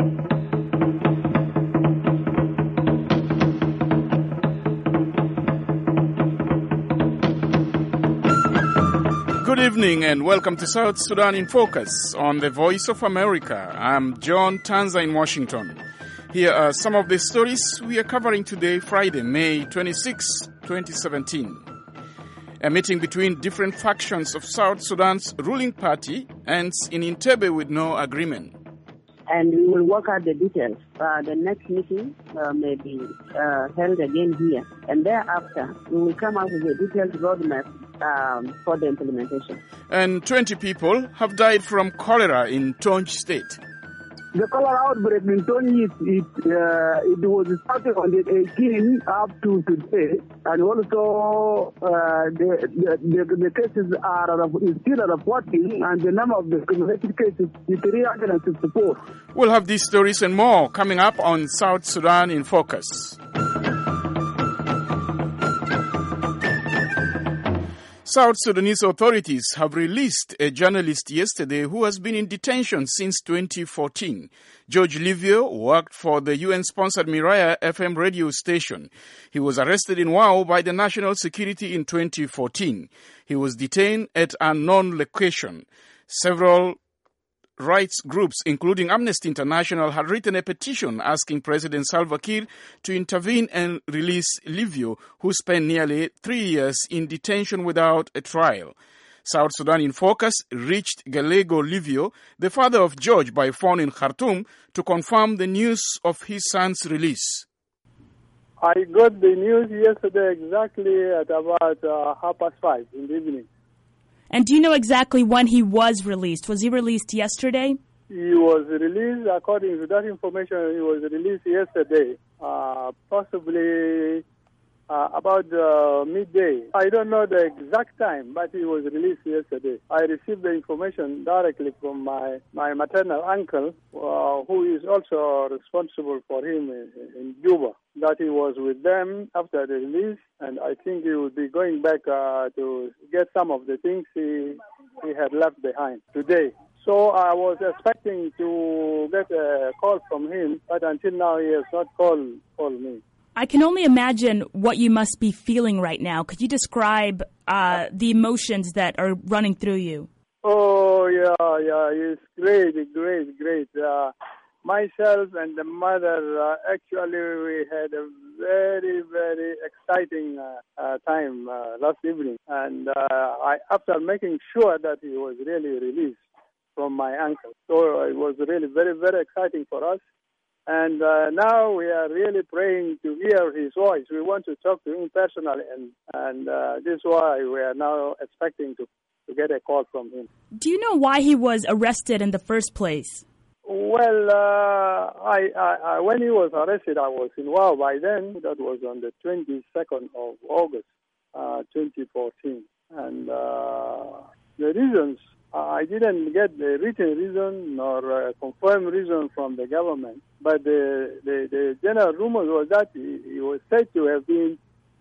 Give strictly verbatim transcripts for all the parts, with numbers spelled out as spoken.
Good evening and welcome to South Sudan in Focus on the Voice of America. I'm John Tanza in Washington. Here are some of the stories we are covering today, Friday, May twenty-sixth, twenty seventeen. A meeting between different factions of South Sudan's ruling party ends in Entebbe with no agreement. And we will work out the details. Uh, the next meeting uh, may be uh, held again here. And thereafter, we will come up with a detailed roadmap um, for the implementation. And twenty people have died from cholera in Tonj State. The cholera outbreak in Tonj, it, it, uh, it was started on the eighteenth up to today. And also, uh, the, the, the, the cases are is still reporting, and the number of the cumulative cases is three hundred sixty-four. We'll have these stories and more coming up on South Sudan in Focus. South Sudanese authorities have released a journalist yesterday who has been in detention since twenty fourteen. George Livio worked for the U N-sponsored Miraya F M radio station. He was arrested in Wau by the National Security in twenty fourteen. He was detained at an unknown location. Several rights groups, including Amnesty International, had written a petition asking President Salva Kiir to intervene and release Livio, who spent nearly three years in detention without a trial. South Sudan in Focus reached Galego Livio, the father of George, by phone in Khartoum to confirm the news of his son's release. I got the news yesterday exactly at about uh, half past five in the evening. And do you know exactly when he was released? Was he released yesterday? He was released, according to that information, he was released yesterday, uh, possibly uh, about uh, midday. I don't know the exact time, but he was released yesterday. I received the information directly from my, my maternal uncle, uh, who is also responsible for him in, in Juba, that he was with them after the release, and I think he will be going back uh, to get some of the things he, he had left behind today. So I was expecting to get a call from him, but until now he has not called, called me. I can only imagine what you must be feeling right now. Could you describe uh, the emotions that are running through you? Oh, yeah, yeah, it's great, great, great. Uh, myself and the mother, uh, actually we had a very, very exciting uh, uh, time uh, last evening. And uh, I, after making sure that he was really released from my uncle. So it was really very, very exciting for us. And uh, now we are really praying to hear his voice. We want to talk to him personally, and, and uh, this is why we are now expecting to, to get a call from him. Do you know why he was arrested in the first place? Well, uh, I, I, I, when he was arrested, I was in Wau by then. That was on the twenty-second of August, uh, twenty fourteen. And uh, the reasons, I didn't get the written reason nor a confirmed reason from the government. But the, the, the general rumor was that he, he was said to have been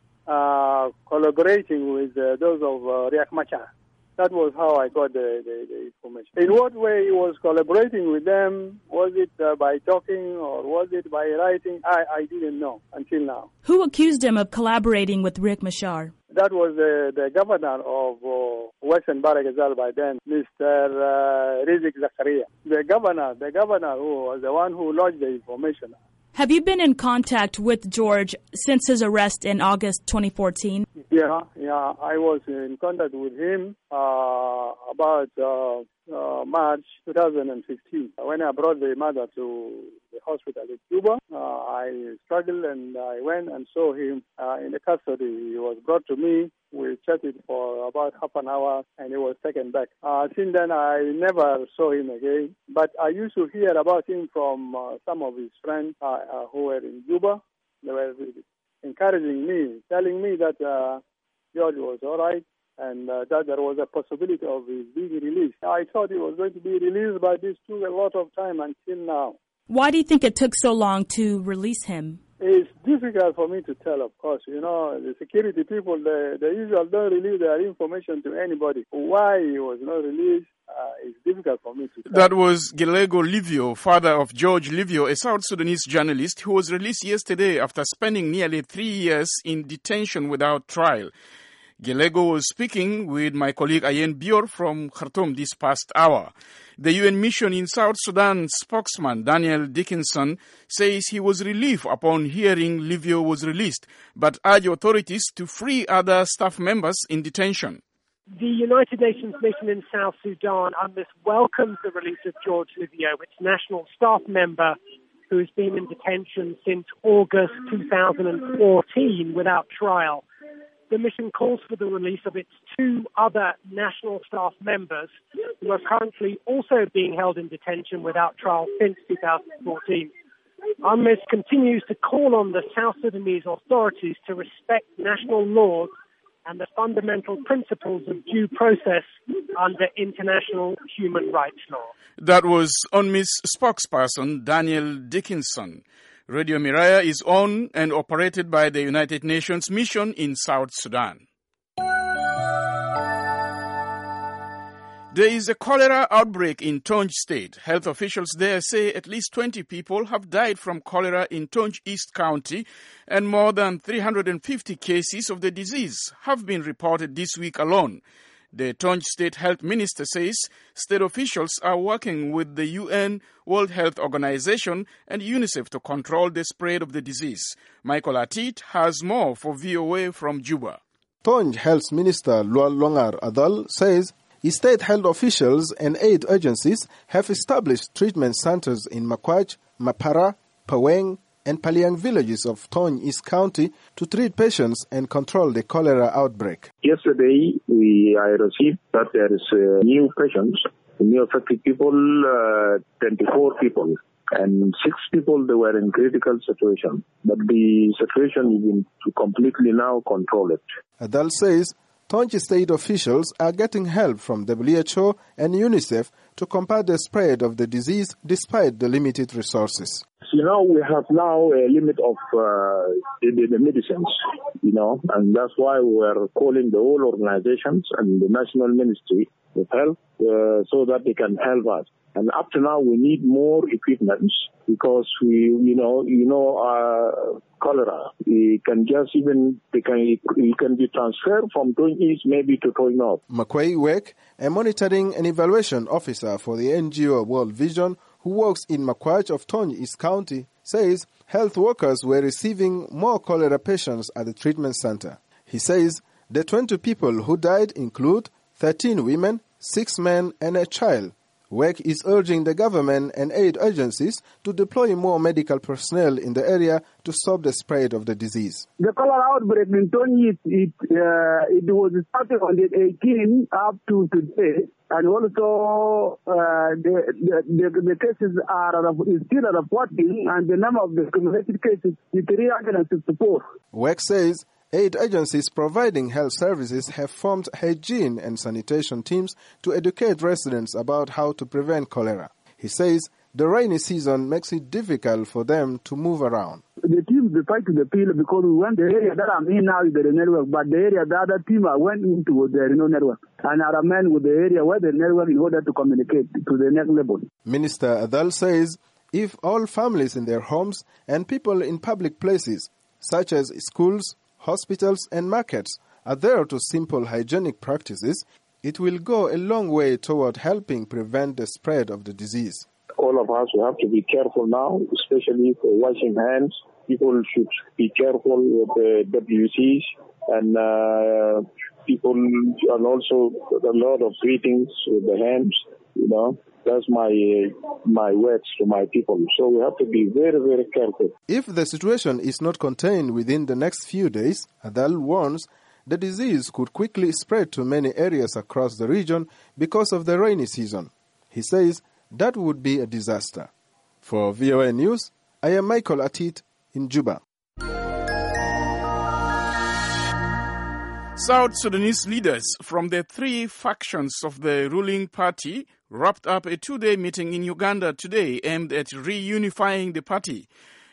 uh, collaborating with uh, those of uh, Riek Machar. That was how I got the, the, the information. In what way he was collaborating with them? Was it uh, by talking or was it by writing? I, I didn't know until now. Who accused him of collaborating with Riek Machar? That was the, the governor of uh, Western Bahr el Ghazal by then, Mister Uh, Rizik Zakaria. The governor, the governor who was the one who lodged the information. Have you been in contact with George since his arrest in August twenty fourteen? Yeah, yeah, I was in contact with him uh, about uh, uh, March twenty fifteen. When I brought the mother to the hospital in Cuba, uh, I struggled and I went and saw him uh, in the custody. He was brought to me. We chatted for about half an hour and he was taken back. Uh, since then, I never saw him again. But I used to hear about him from uh, some of his friends uh, uh, who were in Cuba. They were encouraging me, telling me that uh, George was all right and uh, that there was a possibility of his being released. I thought he was going to be released, but this took a lot of time until now. Why do you think it took so long to release him? It's difficult for me to tell, of course. You know, the security people, they, they usually don't release their information to anybody. Why he was not released, uh, it's difficult for me to tell. That was Gilego Livio, father of George Livio, a South Sudanese journalist who was released yesterday after spending nearly three years in detention without trial. Gilego was speaking with my colleague Ayen Bior from Khartoum this past hour. The U N mission in South Sudan spokesman Daniel Dickinson says he was relieved upon hearing Livio was released, but urged authorities to free other staff members in detention. The United Nations mission in South Sudan, UNMISS, welcomes the release of George Livio, its national staff member who has been in detention since August two thousand fourteen without trial. The mission calls for the release of its two other national staff members who are currently also being held in detention without trial since two thousand fourteen. UNMISS continues to call on the South Sudanese authorities to respect national laws and the fundamental principles of due process under international human rights law. That was UNMISS spokesperson Daniel Dickinson. Radio Miraya is owned and operated by the United Nations mission in South Sudan. There is a cholera outbreak in Tonj State. Health officials there say at least twenty people have died from cholera in Tonj East County, and more than three hundred fifty cases of the disease have been reported this week alone. The Tonj State Health Minister says state officials are working with the U N, World Health Organization, and UNICEF to control the spread of the disease. Michael Atit has more for V O A from Juba. Tonj Health Minister Lual Longar Adal says state health officials and aid agencies have established treatment centers in Makwach, Mapara, Paweng, and Paliang villages of Tonj East County to treat patients and control the cholera outbreak. Yesterday, we I received that there is uh, new patients, new affected people, uh, twenty-four people, and six people they were in critical situation. But the situation is in to completely now control it. Adal says Tonj state officials are getting help from W H O and UNICEF to combat the spread of the disease despite the limited resources. You know, we have now a limit of uh, the, the medicines, you know, and that's why we're calling the whole organizations and the National Ministry of Health uh, so that they can help us. And up to now, we need more equipment because we, you know, you know, uh, cholera. We can just even, they can, it can be transferred from Tonj East maybe to Tonj North. Makwei Wek, a monitoring and evaluation officer for the N G O World Vision, who works in Makwach of Tonj East County, says health workers were receiving more cholera patients at the treatment center. He says the twenty people who died include thirteen women, six men, and a child. W E C is urging the government and aid agencies to deploy more medical personnel in the area to stop the spread of the disease. The cholera outbreak in Tonj, it, uh, it was started on the eighteenth up to today, and also uh, the, the, the, the cases are still reporting, and the number of the accumulated cases is three hundred sixty-four. W E C says aid agencies providing health services have formed hygiene and sanitation teams to educate residents about how to prevent cholera. He says the rainy season makes it difficult for them to move around. The team decide to the field because we went the area that I'm in now is the network, but the area the other team I went into there is no network. And I remain with the area where the network in order to communicate to the next level. Minister Adal says if all families in their homes and people in public places, such as schools, hospitals and markets, adhere to simple hygienic practices, it will go a long way toward helping prevent the spread of the disease. All of us will have to be careful now, especially for washing hands. People should be careful with the W Cs and uh, people, and also a lot of greetings with the hands, you know. That's my uh, my words to my people. So we have to be very, very careful. If the situation is not contained within the next few days, Adal warns the disease could quickly spread to many areas across the region because of the rainy season. He says that would be a disaster. For V O A News, I am Michael Atit in Juba. South Sudanese leaders from the three factions of the ruling party wrapped up a two-day meeting in Uganda today aimed at reunifying the party.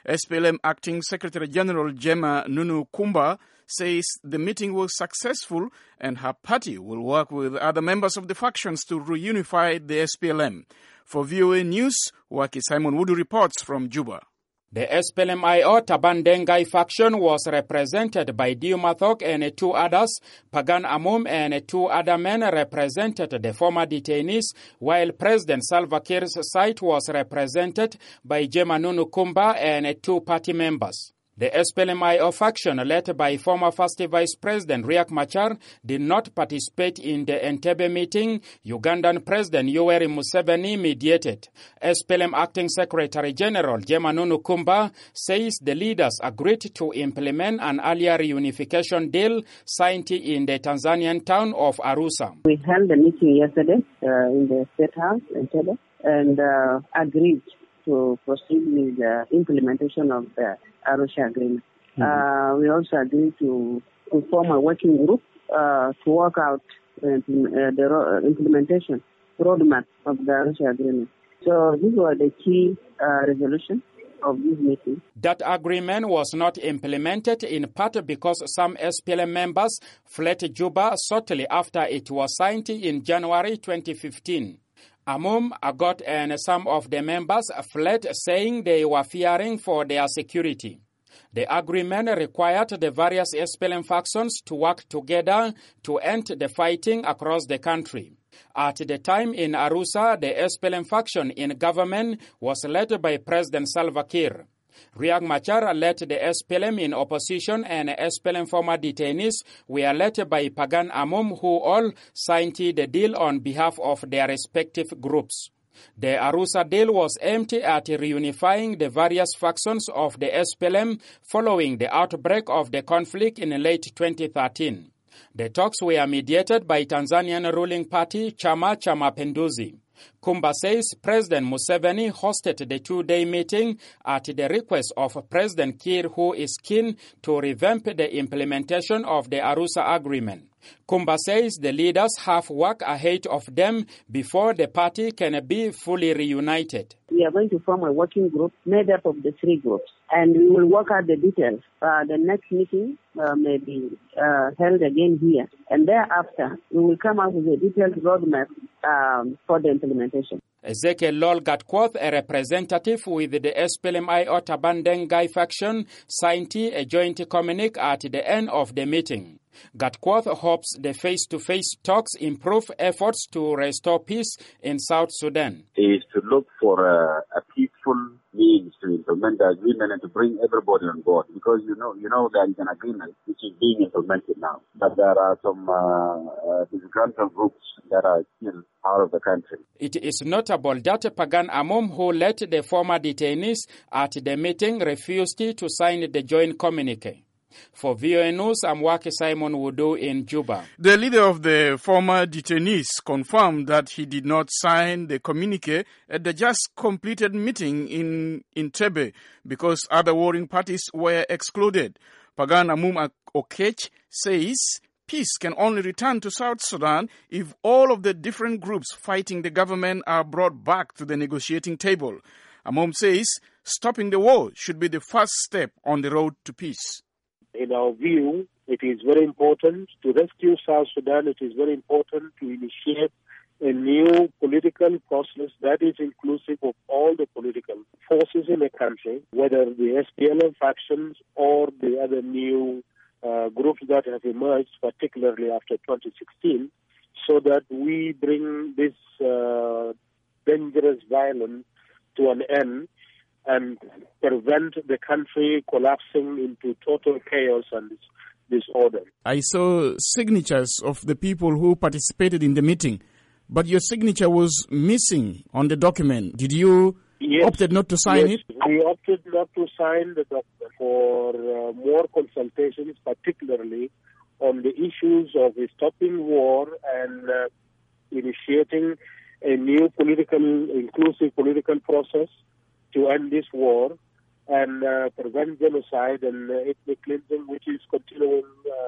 S P L M Acting Secretary General Gemma Nunu Kumba says the meeting was successful and her party will work with other members of the factions to reunify the S P L M. For V O A News, Waki Simon Wudu reports from Juba. The S P L M I O Taban Dengai faction was represented by Dio Mathok and two others. Pagan Amum and two other men represented the former detainees, while President Salva Kiir's side was represented by Gemma Nunu Kumba and two party members. The S P L M I O faction, led by former First Vice President Riek Machar, did not participate in the Entebbe meeting. Ugandan President Yoweri Museveni mediated. S P L M Acting Secretary General Gemma Nunu Kumba says the leaders agreed to implement an earlier reunification deal signed in the Tanzanian town of Arusha. We held a meeting yesterday uh, in the State House, Entebbe, and uh, agreed to proceed with the implementation of the Arusha Agreement. Mm-hmm. Uh, we also agreed to, to form a working group uh, to work out uh, the ro- implementation roadmap of the Arusha Agreement. So these were the key uh, resolutions of this meeting. That agreement was not implemented in part because some S P L M members fled Juba shortly after it was signed in January twenty fifteen. Amum, Agot and some of the members fled, saying they were fearing for their security. The agreement required the various S P L M factions to work together to end the fighting across the country. At the time in Arusha, the S P L M faction in government was led by President Salva Kiir. Riek Machar led the S P L M in opposition, and S P L M former detainees were led by Pagan Amum, who all signed the deal on behalf of their respective groups. The Arusha deal was aimed at reunifying the various factions of the S P L M following the outbreak of the conflict in late twenty thirteen. The talks were mediated by Tanzanian ruling party Chama cha Mapinduzi. Kumba says President Museveni hosted the two-day meeting at the request of President Kiir, who is keen to revamp the implementation of the Arusha Agreement. Kumba says the leaders have work ahead of them before the party can be fully reunited. We are going to form a working group made up of the three groups, and we will work out the details. Uh, the next meeting uh, may be uh, held again here, and thereafter we will come up with a detailed roadmap um, for the implementation. Ezekiel Lol Gatquoth, a representative with the S P L M I O Taban Dengai faction, signed a joint communique at the end of the meeting. Gatquoth hopes the face-to-face talks improve efforts to restore peace in South Sudan. Is to look for a, a peaceful means to implement the agreement and to bring everybody on board, because you know you know there is an agreement which is being implemented now, but there are some uh, uh, disgruntled groups that are still out of the country. It is notable that Pagan Amum, who led the former detainees at the meeting, refused to sign the joint communique. For V O A News, I'm Waki Simon Wudu in Juba. The leader of the former detainees confirmed that he did not sign the communique at the just completed meeting in Entebbe because other warring parties were excluded. Pagan Amum Okech says peace can only return to South Sudan if all of the different groups fighting the government are brought back to the negotiating table. Amum says stopping the war should be the first step on the road to peace. In our view, it is very important to rescue South Sudan. It is very important to initiate a new political process that is inclusive of all the political forces in the country, whether the S P L M factions or the other new uh, groups that have emerged, particularly after twenty sixteen, so that we bring this uh, dangerous violence to an end and prevent the country collapsing into total chaos and disorder. I saw signatures of the people who participated in the meeting, but your signature was missing on the document. Did you yes. opted not to sign yes. it? We opted not to sign the document for uh, more consultations, particularly on the issues of stopping war and uh, initiating a new political, inclusive political process to end this war and uh, prevent genocide and uh, ethnic cleansing, which is continuing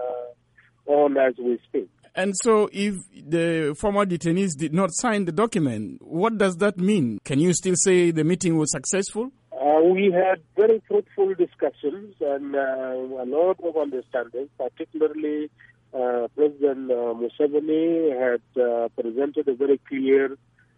uh, on as we speak. And so if the former detainees did not sign the document, what does that mean? Can you still say the meeting was successful? Uh, Uh, we had very fruitful discussions and uh, a lot of understanding, particularly uh, President uh, Museveni had uh, presented a very clear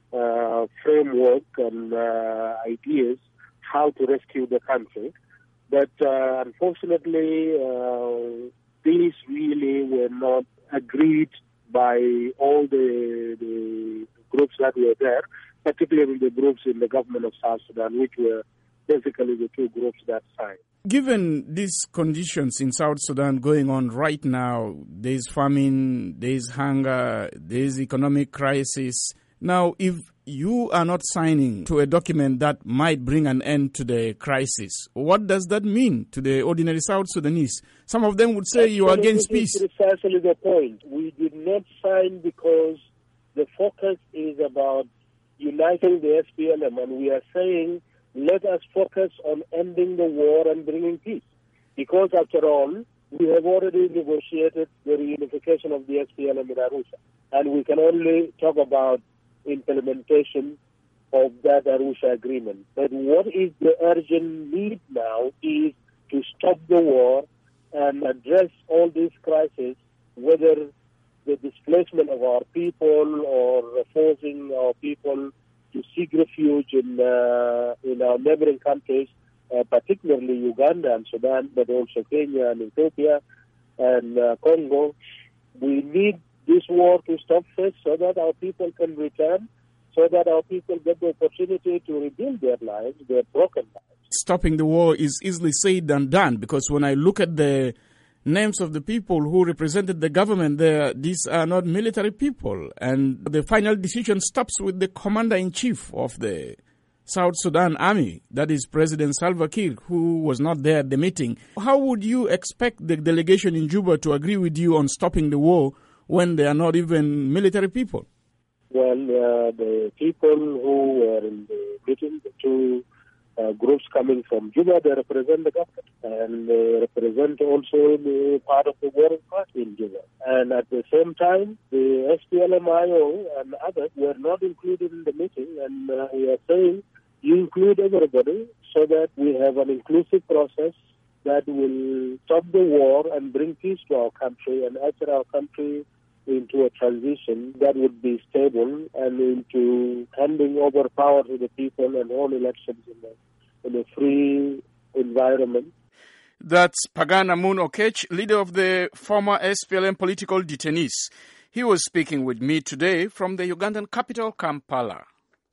uh, framework and uh, ideas how to rescue the country. But uh, unfortunately, uh, these really were not agreed by all the, the groups that were there, particularly the groups in the government of South Sudan, which were basically the two groups that signed. Given these conditions in South Sudan going on right now, there is famine, there is hunger, there is economic crisis. Now, if you are not signing to a document that might bring an end to the crisis, what does that mean to the ordinary South Sudanese? Some of them would say you are against peace. This is precisely the point. We did not sign because the focus is about uniting the S P L M, and we are saying let us focus on ending the war and bringing peace. Because after all, we have already negotiated the reunification of the S P L M in Arusha, and we can only talk about implementation of that Arusha agreement. But what is the urgent need now is to stop the war and address all these crises, whether the displacement of our people or forcing our people to seek refuge in uh, in our neighboring countries, uh, particularly Uganda and Sudan, but also Kenya and Ethiopia and uh, Congo. We need this war to stop first so that our people can return, so that our people get the opportunity to rebuild their lives, their broken lives. Stopping the war is easily said than done, because when I look at the names of the people who represented the government there, these are not military people. And the final decision stops with the commander-in-chief of the South Sudan Army, that is President Salva Kiir, who was not there at the meeting. How would you expect the delegation in Juba to agree with you on stopping the war when they are not even military people? Well, uh, the people who were in the meeting, the two uh, groups coming from Juba, they represent the government, and they represent also the part of the warring party in Juba. And at the same time, the S P L M I O and others were not included in the meeting, and uh, we are saying you include everybody so that we have an inclusive process that will stop the war and bring peace to our country and usher our country into a transition that would be stable and into handing over power to the people and all elections in a, in a free environment. That's Pagan Amun Okech, leader of the former S P L M political detainees. He was speaking with me today from the Ugandan capital, Kampala.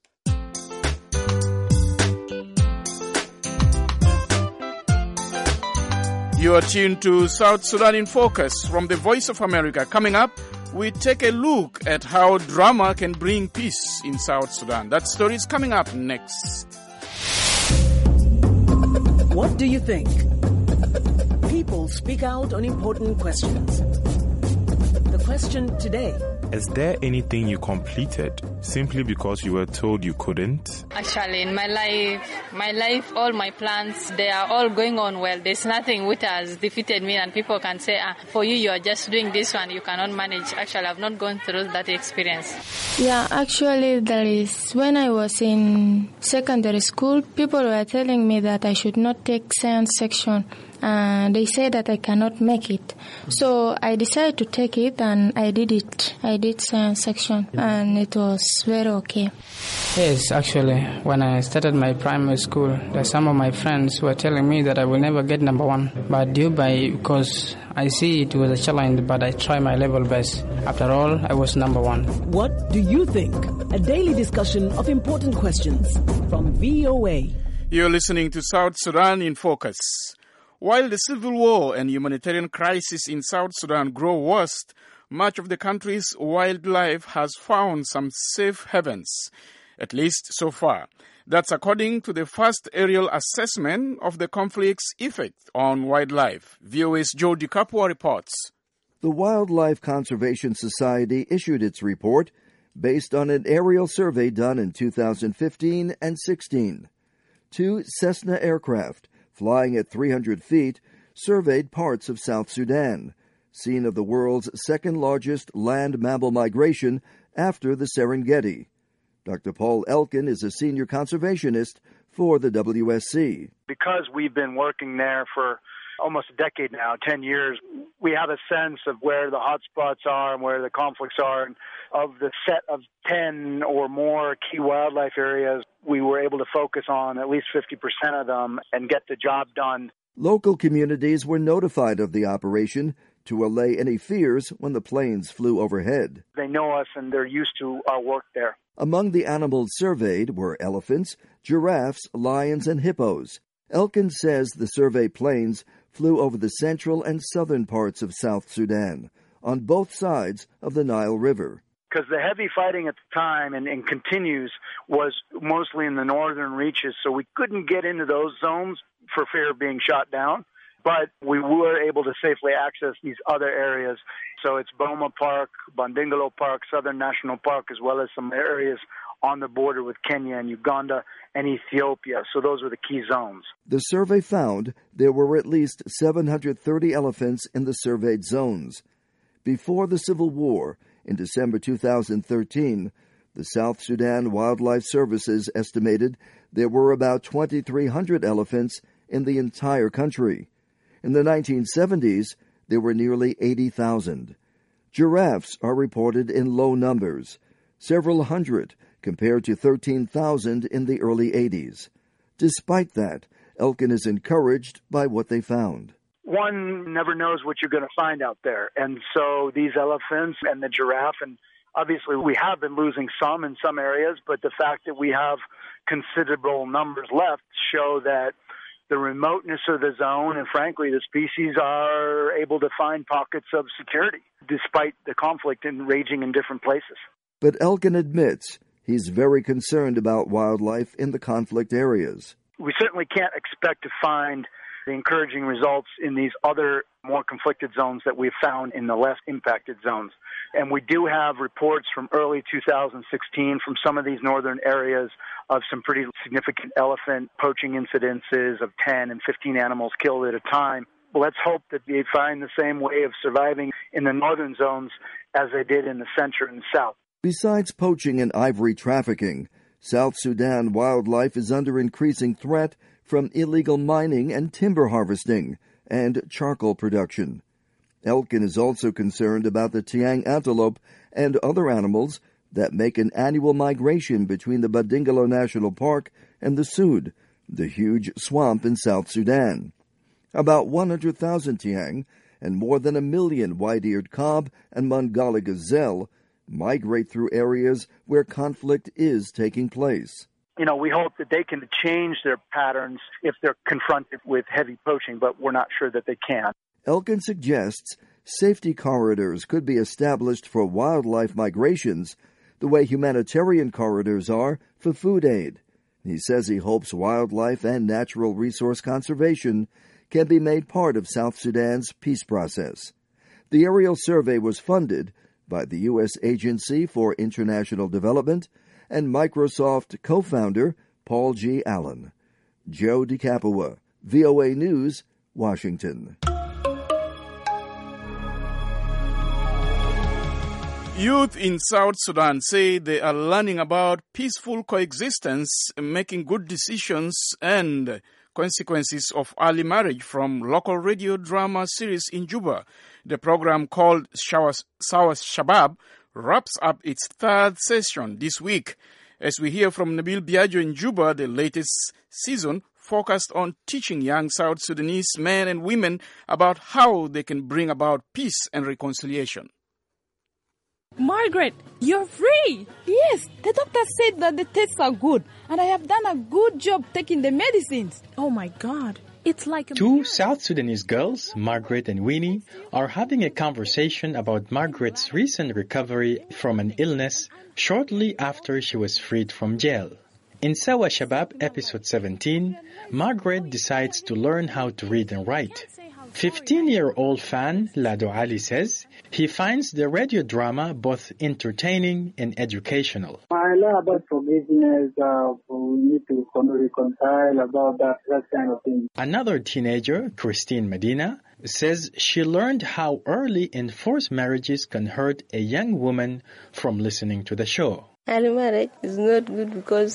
You are tuned to South Sudan in Focus from the Voice of America. Coming up, we take a look at how drama can bring peace in South Sudan. That story is coming up next. What do you think? People speak out on important questions. The question today: is there anything you completed simply because you were told you couldn't? Actually, in my life, my life, all my plans, they are all going on well. There's nothing which has defeated me, and people can say, ah, for you, you are just doing this one, you cannot manage. Actually, I've not gone through that experience. Yeah, actually, there is. When I was in secondary school, people were telling me that I should not take science section. Uh, they said that I cannot make it. So I decided to take it, and I did it. I did science section, and it was very okay. Yes, actually, when I started my primary school, there some of my friends were telling me that I will never get number one. But due by, because I see it was a challenge, but I try my level best. After all, I was number one. What do you think? A daily discussion of important questions from V O A. You're listening to South Sudan in Focus. While the civil war and humanitarian crisis in South Sudan grow worse, much of the country's wildlife has found some safe havens, at least so far. That's according to the first aerial assessment of the conflict's effect on wildlife. V O A's Joe DiCapua reports. The Wildlife Conservation Society issued its report based on an aerial survey done in two thousand fifteen and sixteen. Two Cessna aircraft, flying at three hundred feet, surveyed parts of South Sudan, scene of the world's second-largest land mammal migration after the Serengeti. Doctor Paul Elkin is a senior conservationist for the W S C. Because we've been working there for almost a decade now, ten years, we have a sense of where the hot spots are and where the conflicts are. And of the set of ten or more key wildlife areas, we were able to focus on at least fifty percent of them and get the job done. Local communities were notified of the operation to allay any fears when the planes flew overhead. They know us and they're used to our work there. Among the animals surveyed were elephants, giraffes, lions, and hippos. Elkin says the survey planes flew over the central and southern parts of South Sudan, on both sides of the Nile River. Because the heavy fighting at the time, and, and continues, was mostly in the northern reaches, so we couldn't get into those zones for fear of being shot down. But we were able to safely access these other areas. So it's Boma Park, Bandingalo Park, Southern National Park, as well as some areas on the border with Kenya and Uganda and Ethiopia. So those were the key zones. The survey found there were at least seven hundred thirty elephants in the surveyed zones. Before the Civil War, in December two thousand thirteen, the South Sudan Wildlife Services estimated there were about twenty-three hundred elephants in the entire country. In the nineteen seventies, there were nearly eighty thousand. Giraffes are reported in low numbers, several hundred compared to thirteen thousand in the early eighties. Despite that, Elkin is encouraged by what they found. One never knows what you're going to find out there. And so these elephants and the giraffe, and obviously we have been losing some in some areas, but the fact that we have considerable numbers left show that the remoteness of the zone and, frankly, the species are able to find pockets of security despite the conflict in raging in different places. But Elkin admits he's very concerned about wildlife in the conflict areas. We certainly can't expect to find the encouraging results in these other more conflicted zones that we've found in the less impacted zones. And we do have reports from early two thousand sixteen from some of these northern areas of some pretty significant elephant poaching incidences of ten and fifteen animals killed at a time. Let's hope that they find the same way of surviving in the northern zones as they did in the center and south. Besides poaching and ivory trafficking, South Sudan wildlife is under increasing threat from illegal mining and timber harvesting and charcoal production. Elkin is also concerned about the Tiang antelope and other animals that make an annual migration between the Bandingalo National Park and the Sud, the huge swamp in South Sudan. About one hundred thousand Tiang and more than a million white-eared cob and Mangala gazelle migrate through areas where conflict is taking place. You know, we hope that they can change their patterns if they're confronted with heavy poaching, but we're not sure that they can. Elkin suggests safety corridors could be established for wildlife migrations the way humanitarian corridors are for food aid. He says he hopes wildlife and natural resource conservation can be made part of South Sudan's peace process. The aerial survey was funded by the U S Agency for International Development and Microsoft co-founder Paul G. Allen. Joe DeCapua, V O A News, Washington. Youth in South Sudan say they are learning about peaceful coexistence, making good decisions, and consequences of early marriage from local radio drama series in Juba. The program called Sawa Shabab wraps up its third session this week. As we hear from Nabil Biagio in Juba, the latest season focused on teaching young South Sudanese men and women about how they can bring about peace and reconciliation. Margaret, you're free! Yes, the doctor said that the tests are good, and I have done a good job taking the medicines. Oh my God, it's like a... Two South Sudanese girls, Margaret and Winnie, are having a conversation about Margaret's recent recovery from an illness shortly after she was freed from jail. In Sawa Shabab, episode seventeen, Margaret decides to learn how to read and write. fifteen-year-old fan Lado Ali says he finds the radio drama both entertaining and educational. I learn about forgiveness, uh, we need to reconcile about that, that kind of thing. Another teenager, Christine Medina, says she learned how early enforced marriages can hurt a young woman from listening to the show. Early marriage is not good because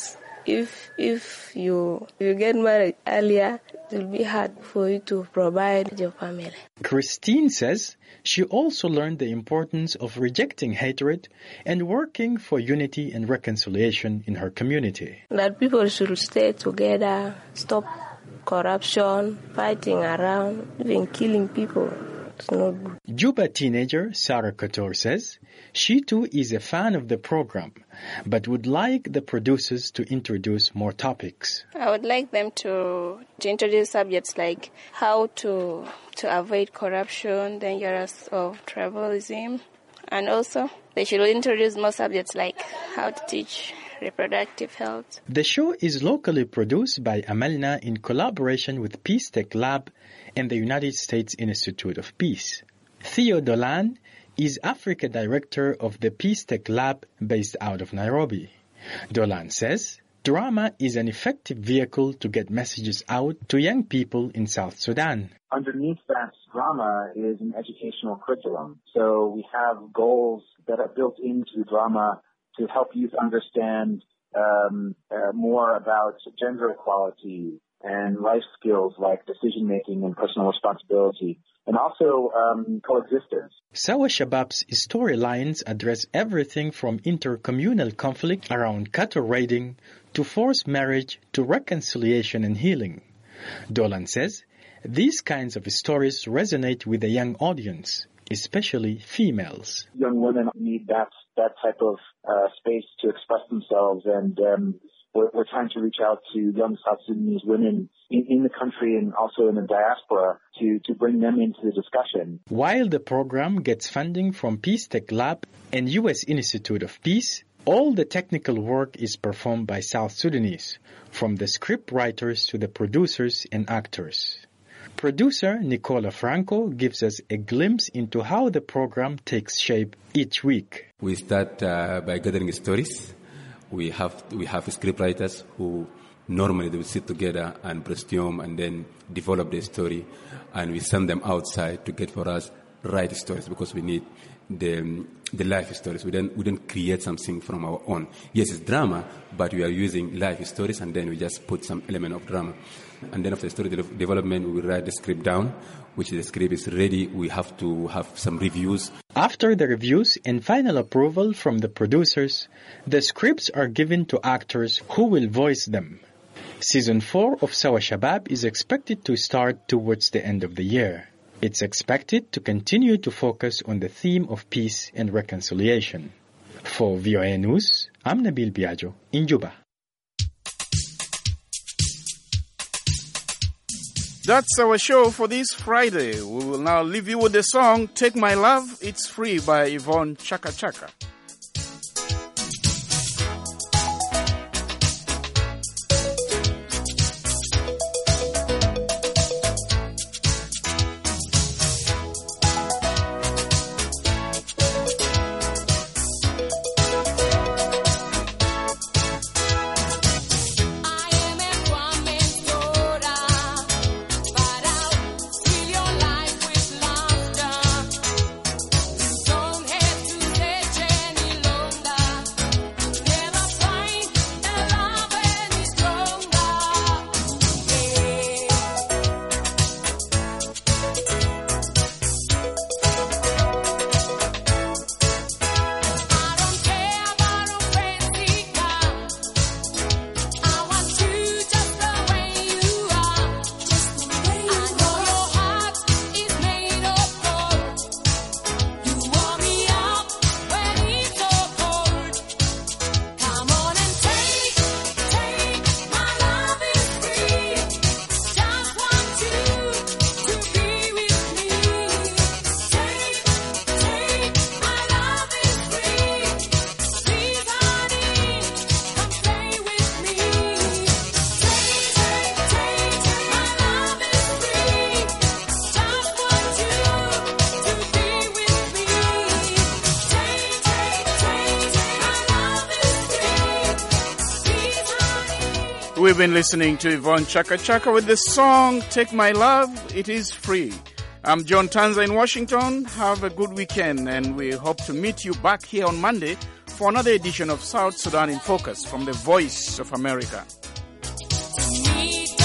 if if you you get married earlier, it will be hard for you to provide your family. Christine says she also learned the importance of rejecting hatred and working for unity and reconciliation in her community. That people should stay together, stop corruption, fighting around, even killing people. It's not good. Juba teenager Sarah Couture says she too is a fan of the program, but would like the producers to introduce more topics. I would like them to, to introduce subjects like how to to avoid corruption, dangers of tribalism, and also they should introduce more subjects like how to teach reproductive health. The show is locally produced by Amalna in collaboration with Peace Tech Lab and the United States Institute of Peace. Theo Dolan is Africa Director of the Peace Tech Lab based out of Nairobi. Dolan says drama is an effective vehicle to get messages out to young people in South Sudan. Underneath that drama is an educational curriculum. So we have goals that are built into the drama to help youth understand um, uh, more about gender equality and life skills like decision-making and personal responsibility, and also um, coexistence. Sawa Shabab's storylines address everything from intercommunal conflict around cattle raiding to forced marriage to reconciliation and healing. Dolan says these kinds of stories resonate with the young audience, especially females. Young women need that that type of uh, space to express themselves, and um, we're, we're trying to reach out to young South Sudanese women in, in the country and also in the diaspora to, to bring them into the discussion. While the program gets funding from Peace Tech Lab and U S Institute of Peace, all the technical work is performed by South Sudanese, from the script writers to the producers and actors. Producer Nicola Franco gives us a glimpse into how the program takes shape each week. We start uh, by gathering stories. We have we have scriptwriters who normally they will sit together and brainstorm and then develop the story, and we send them outside to get for us write stories because we need the the life stories. We don't we don't create something from our own. Yes, it's drama, but we are using life stories, and then we just put some element of drama. And then after story development, we write the script down, which the script is ready. We have to have some reviews. After the reviews and final approval from the producers, the scripts are given to actors who will voice them. Season four of Sawa Shabab is expected to start towards the end of the year. It's expected to continue to focus on the theme of peace and reconciliation. For V O A News, I'm Nabil Biagio in Juba. That's our show for this Friday. We will now leave you with the song Take My Love, It's Free by Yvonne Chaka Chaka. We've been listening to Yvonne Chaka Chaka with the song Take My Love, It Is Free. I'm John Tanza in Washington. Have a good weekend, and we hope to meet you back here on Monday for another edition of South Sudan in Focus from the Voice of America. Need